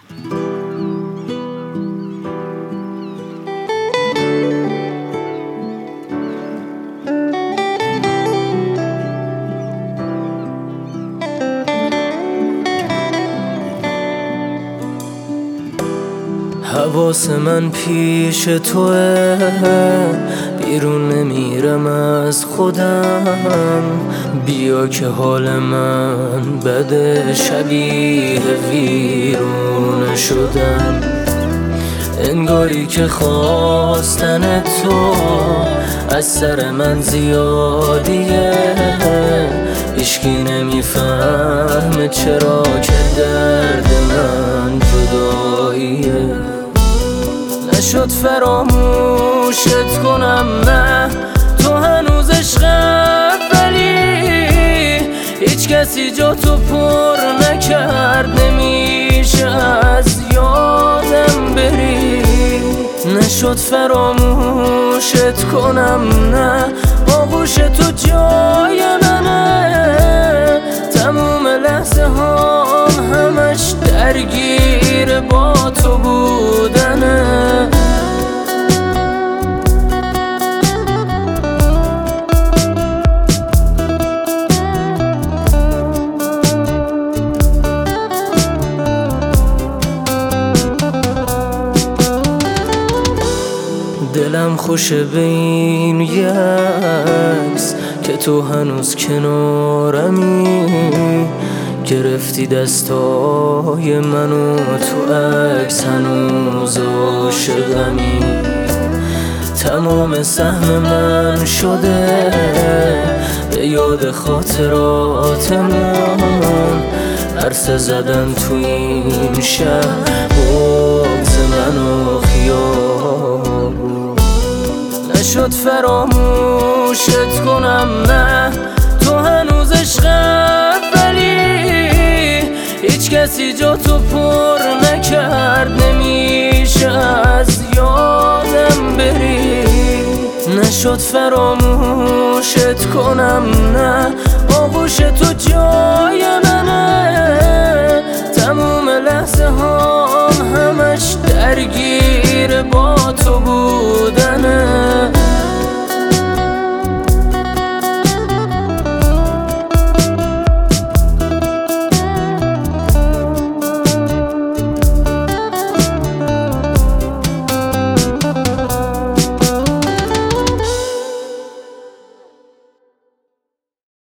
حواس من پیش توه، بیرون نمیرم از خودم. بیا که حال من بده، شبیه ویرون شدم. انگاری که خواستن تو از سر من زیادیه، هیچکی نمیفهمه چرا که درد من جداییه. نشد فراموشت کنم، نه تو هنوز عشقت، ولی هیچ کسی جا تو پر نکرد. نمیشه از یادم بری. نشد فراموشت کنم، نه آغوش تو جای منه. تموم لحظه هام همش درگیر با تو بودنه. دلم خوشه به این یکس که تو هنوز کنارمی. گرفتی دستای منو تو عکس، هنوز عاشقمی. تمام سهم من شده به یاد خاطراتمون. عرصه زدن تو این شهر، بغض منو خیابون. نشد فراموشت کنم، نه تو هنوز عشقت، ولی هیچ کسی جا تو پر نکرد. نمیشه از یادم بری. نشد فراموشت کنم، نه